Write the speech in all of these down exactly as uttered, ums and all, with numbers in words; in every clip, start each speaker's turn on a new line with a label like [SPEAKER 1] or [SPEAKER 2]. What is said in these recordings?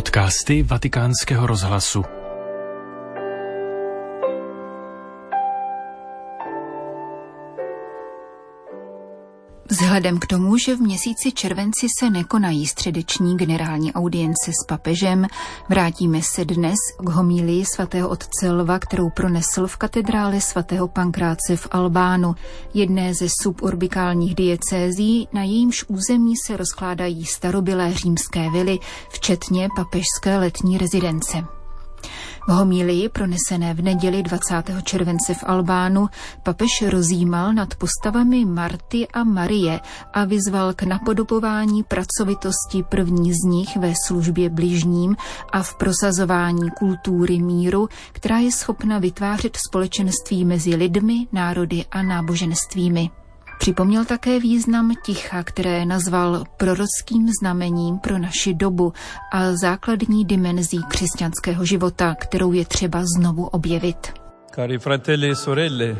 [SPEAKER 1] Podcasty Vatikánského rozhlasu.
[SPEAKER 2] Vzhledem k tomu, že v měsíci červenci se nekonají středeční generální audience s papežem, vrátíme se dnes k homílii svatého otce Lva, kterou pronesl v katedrále svatého Pankráce v Albánu, jedné ze suburbikálních diecézí, na jejímž území se rozkládají starobylé římské vily, včetně papežské letní rezidence. V homílii pronesené v neděli dvacátého července v Albánu papež rozjímal nad postavami Marty a Marie a vyzval k napodobování pracovitosti první z nich ve službě bližním a v prosazování kultury míru, která je schopna vytvářet společenství mezi lidmi, národy a náboženstvími. Připomněl také význam ticha, které nazval prorockým znamením pro naši dobu a základní dimenzí křesťanského života, kterou je třeba znovu objevit.
[SPEAKER 3] Cari fratelli e sorelle,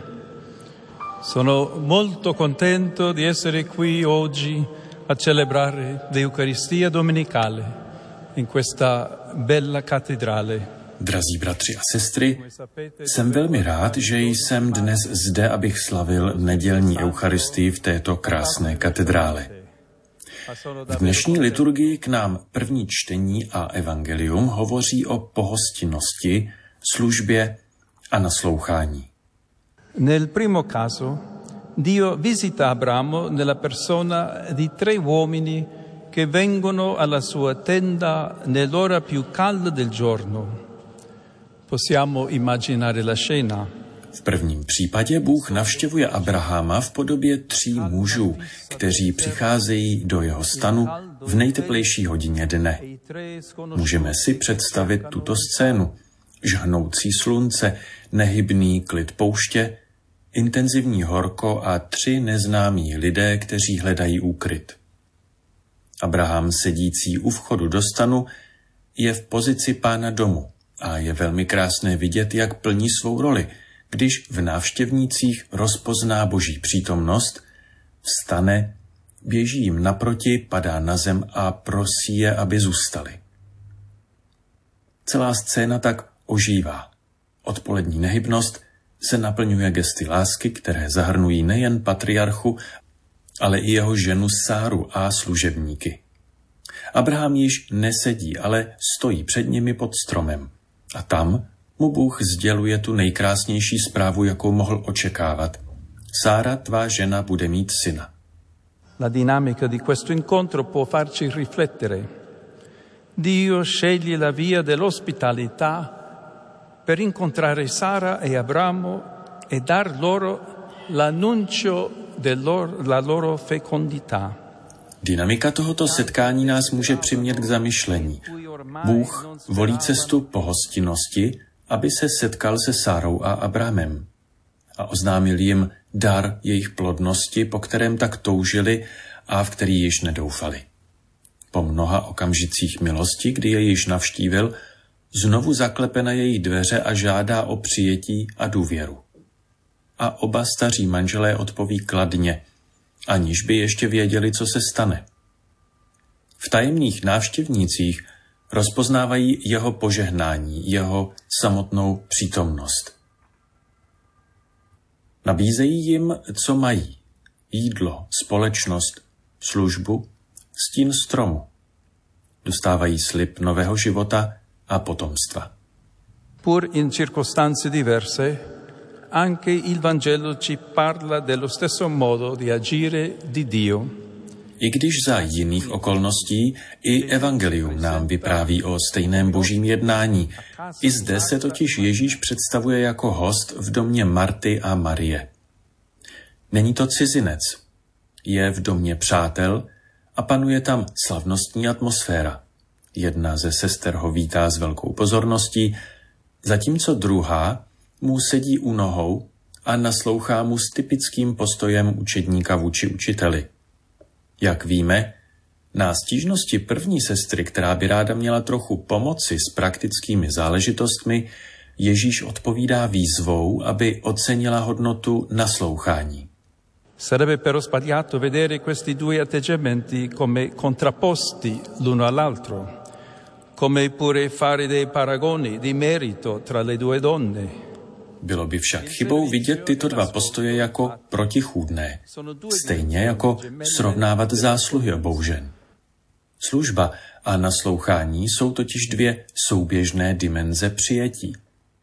[SPEAKER 3] sono molto contento di essere qui oggi a celebrare l'Eucaristia domenicale in questa bella cattedrale.
[SPEAKER 4] Drazí bratři a sestry, jsem velmi rád, že jsem dnes zde, abych slavil nedělní eucharistii v této krásné katedrále. V dnešní liturgii k nám první čtení a evangelium hovoří o pohostinnosti, službě a naslouchání.
[SPEAKER 3] Nel primo caso, Dio visita Abramo nella persona di tre uomini che vengono alla sua tenda nell'ora più calda del giorno. Possiamo immaginare la scena.
[SPEAKER 4] V prvním případě Bůh navštěvuje Abrahama v podobě tří mužů, kteří přicházejí do jeho stanu v nejteplejší hodině dne. Můžeme si představit tuto scénu. Žhnoucí slunce, nehybný klid pouště, intenzivní horko a tři neznámí lidé, kteří hledají úkryt. Abraham, sedící u vchodu do stanu, je v pozici pána domu. A je velmi krásné vidět, jak plní svou roli, když v návštěvnících rozpozná Boží přítomnost, vstane, běží jim naproti, padá na zem a prosí je, aby zůstali. Celá scéna tak ožívá. Odpolední nehybnost se naplňuje gesty lásky, které zahrnují nejen patriarchu, ale i jeho ženu Sáru a služebníky. Abraham již nesedí, ale stojí před nimi pod stromem. A tam mu Bůh sděluje tu nejkrásnější zprávu, jakou mohl očekávat. Sára, tvá žena, bude mít syna.
[SPEAKER 3] La dinamica di questo incontro può farci riflettere. Dio sceglie la via dell'ospitalità per incontrare Sara e Abramo e dar loro l'annuncio della loro fecondità.
[SPEAKER 4] Dynamika tohoto setkání nás může přimět k zamyšlení. Bůh volí cestu pohostinnosti, aby se setkal se Sárou a Abrahamem a oznámil jim dar jejich plodnosti, po kterém tak toužili a v který již nedoufali. Po mnoha okamžicích milosti, kdy je již navštívil, znovu zaklepe na její dveře a žádá o přijetí a důvěru. A oba staří manželé odpoví kladně, aniž by ještě věděli, co se stane. V tajemných návštěvnících rozpoznávají jeho požehnání, jeho samotnou přítomnost. Nabízejí jim, co mají. Jídlo, společnost, službu, stín stromu. Dostávají slib nového života a potomstva.
[SPEAKER 3] Pur in circostanze diverse, anche il Vangelo ci parla dello stesso modo di agire di Dio.
[SPEAKER 4] I když za jiných okolností, i evangelium nám vypráví o stejném božím jednání. I zde se totiž Ježíš představuje jako host v domě Marty a Marie. Není to cizinec, je v domě přátel a panuje tam slavnostní atmosféra. Jedna ze sester ho vítá s velkou pozorností, zatímco druhá mu sedí u nohou a naslouchá mu s typickým postojem učedníka vůči učiteli. Jak víme, na stížnosti první sestry, která by ráda měla trochu pomoci s praktickými záležitostmi, Ježíš odpovídá výzvou, aby ocenila hodnotu naslouchání.
[SPEAKER 3] Sarebbe però sbagliato vedere questi due atteggiamenti come contrapposti l'uno all'altro. come pure fare dei paragoni di merito tra le due donne.
[SPEAKER 4] Bylo by však chybou vidět tyto dva postoje jako protichůdné, stejně jako srovnávat zásluhy obou žen. Služba a naslouchání jsou totiž dvě souběžné dimenze přijetí.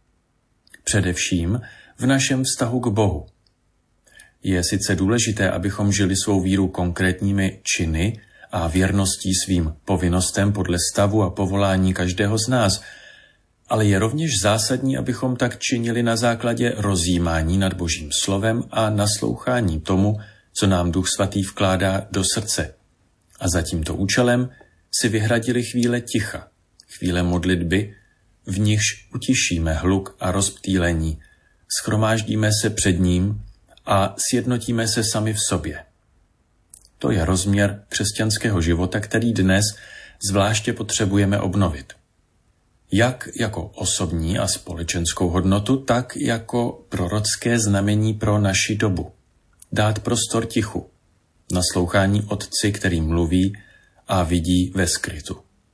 [SPEAKER 4] Především v našem vztahu k Bohu. Je sice důležité, abychom žili svou víru konkrétními činy a věrností svým povinnostem podle stavu a povolání každého z nás, ale je rovněž zásadní, abychom tak činili na základě rozjímání nad Božím slovem a naslouchání tomu, co nám Duch Svatý vkládá do srdce. A za tímto účelem si vyhradili chvíle ticha, chvíle modlitby, v nichž utišíme hluk a rozptýlení, shromáždíme se před ním a sjednotíme se sami v sobě. To je rozměr křesťanského života, který dnes zvláště potřebujeme obnovit. Jak jako osobní a společenskou hodnotu, tak jako prorocké znamení pro naši dobu. Dát prostor tichu, naslouchání Otci, který mluví a vidí ve skrytu.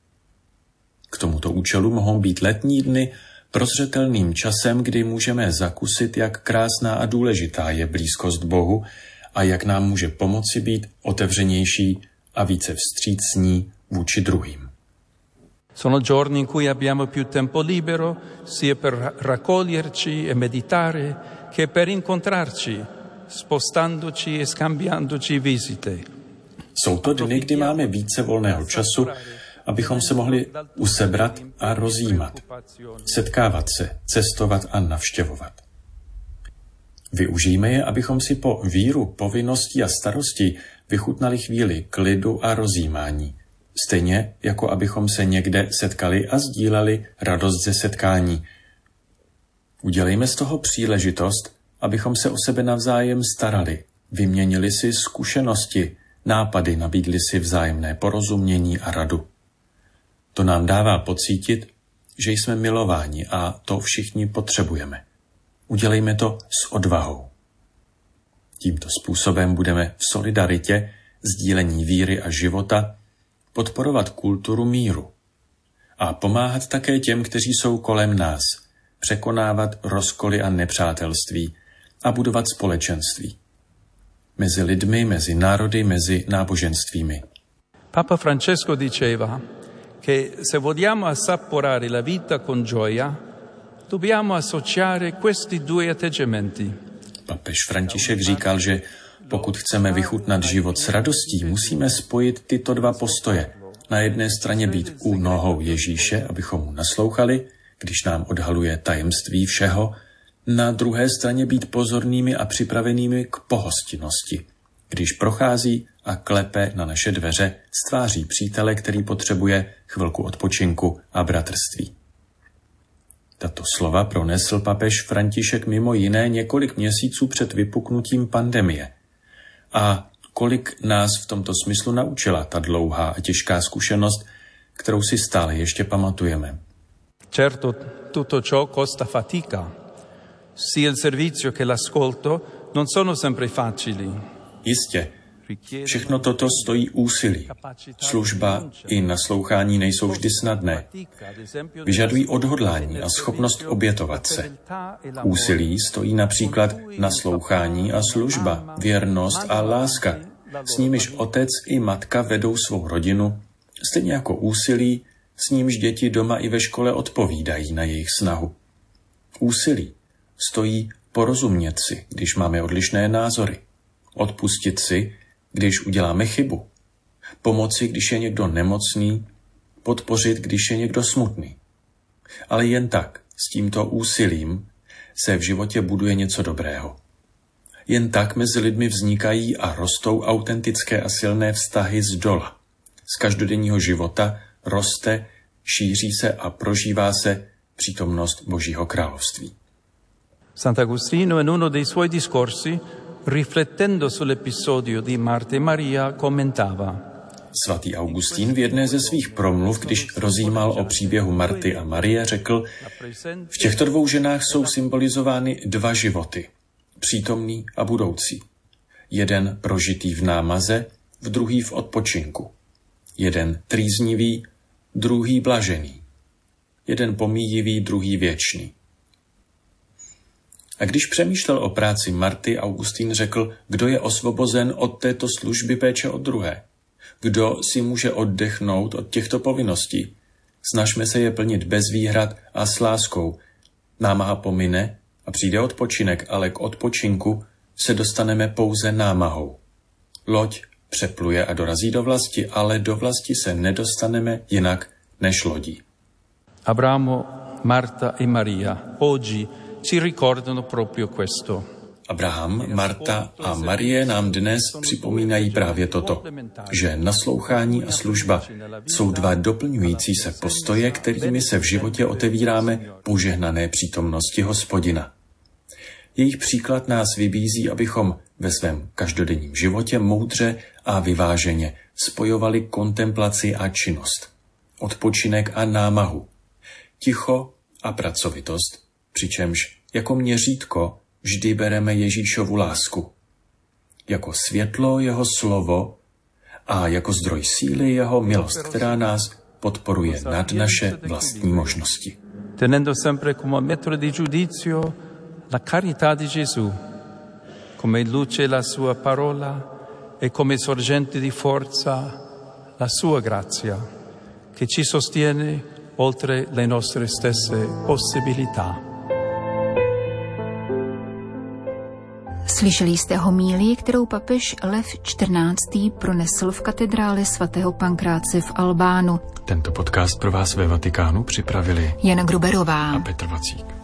[SPEAKER 4] K tomuto účelu mohou být letní dny prozřetelným časem, kdy můžeme zakusit, jak krásná a důležitá je blízkost Bohu a jak nám může pomoci být otevřenější a více vstřícní vůči druhým.
[SPEAKER 3] Sono giorni in cui abbiamo più tempo libero, sia per raccoglierci e meditare, che per incontrarci, spostandoci e scambiandoci visite.
[SPEAKER 4] Jsou to dny, kdy máme více volného času, abychom se mohli usebrat a rozjímat, setkávat se, cestovat a navštěvovat. Využijme je, abychom si po víru, povinností a starosti vychutnali chvíli klidu a rozjímání, stejně jako abychom se někde setkali a sdíleli radost ze setkání. Udělejme z toho příležitost, abychom se o sebe navzájem starali, vyměnili si zkušenosti, nápady, nabídli si vzájemné porozumění a radu. To nám dává pocítit, že jsme milováni a to všichni potřebujeme. Udělejme to s odvahou. Tímto způsobem budeme v solidaritě, sdílení víry a života podporovat kulturu míru a pomáhat také těm, kteří jsou kolem nás, překonávat rozkoly a nepřátelství a budovat společenství. Mezi lidmi, mezi národy, mezi náboženstvími.
[SPEAKER 3] Papa Francesco diceva che se vogliamo assaporare la vita con gioia, dobbiamo associare questi due atteggiamenti.
[SPEAKER 4] Papež František říkal, že pokud chceme vychutnat život s radostí, musíme spojit tyto dva postoje. Na jedné straně být u nohou Ježíše, abychom mu naslouchali, když nám odhaluje tajemství všeho, na druhé straně být pozornými a připravenými k pohostinnosti, když prochází a klepe na naše dveře z tváří přítele, který potřebuje chvilku odpočinku a bratrství. Tato slova pronesl papež František mimo jiné několik měsíců před vypuknutím pandemie. A kolik nás v tomto smyslu naučila ta dlouhá a těžká zkušenost, kterou si stále ještě pamatujeme.
[SPEAKER 3] Certo, tutto ciò costa fatica. Sia il servizio che l'ascolto non sono sempre facili.
[SPEAKER 4] Jistě, všechno toto stojí úsilí. Služba i naslouchání nejsou vždy snadné. Vyžadují odhodlání a schopnost obětovat se. Úsilí stojí například naslouchání a služba, věrnost a láska, s nimiž otec i matka vedou svou rodinu, stejně jako úsilí, s nímž děti doma i ve škole odpovídají na jejich snahu. Úsilí stojí porozumět si, když máme odlišné názory, odpustit si, když uděláme chybu, pomoci, když je někdo nemocný, podpořit, když je někdo smutný. Ale jen tak, s tímto úsilím, se v životě buduje něco dobrého. Jen tak mezi lidmi vznikají a rostou autentické a silné vztahy z dola. Z každodenního života roste, šíří se a prožívá se přítomnost Božího království.
[SPEAKER 3] Sant'Agostino in uno dei suoi discorsi, riflettendo sull'episodio di Marta e Maria, commentava.
[SPEAKER 4] Svatý Augustín v jedné ze svých promluv, když rozjímal o příběhu Marty a Marie, řekl: v těchto dvou ženách jsou symbolizovány dva životy, přítomný a budoucí. Jeden prožitý v námaze, v druhý v odpočinku. Jeden trýznivý, druhý blažený. Jeden pomíjivý, druhý věčný. A když přemýšlel o práci Marty, Augustín řekl, kdo je osvobozen od této služby péče o druhé. Kdo si může oddechnout od těchto povinností. Snažme se je plnit bez výhrad a s láskou. Námaha pomine a přijde odpočinek, ale k odpočinku se dostaneme pouze námahou. Loď přepluje a dorazí do vlasti, ale do vlasti se nedostaneme jinak než lodí.
[SPEAKER 3] Abramo, Marta e Maria oggi ci ricordano proprio questo.
[SPEAKER 4] Abraham, Marta a Marie nám dnes připomínají právě toto, že naslouchání a služba jsou dva doplňující se postoje, kterými se v životě otevíráme požehnané přítomnosti Hospodina. Jejich příklad nás vybízí, abychom ve svém každodenním životě moudře a vyváženě spojovali kontemplaci a činnost, odpočinek a námahu, ticho a pracovitost, přičemž jako měřítko vždy bereme Ježíšovu lásku, jako světlo jeho slovo a jako zdroj síly jeho milost, která nás podporuje nad naše vlastní možnosti.
[SPEAKER 3] Tenendo sempre come metro di giudizio la carità di Gesù, come luce la sua parola e come sorgente di forza la sua grazia, che ci sostiene oltre le nostre stesse possibilità.
[SPEAKER 2] Slyšeli jste homílii, kterou papež Lev čtrnáctý pronesl v katedrále svatého Pankráce v Albánu.
[SPEAKER 1] Tento podcast pro vás ve Vatikánu připravili
[SPEAKER 2] Jana Gruberová
[SPEAKER 1] a Petr Vacík.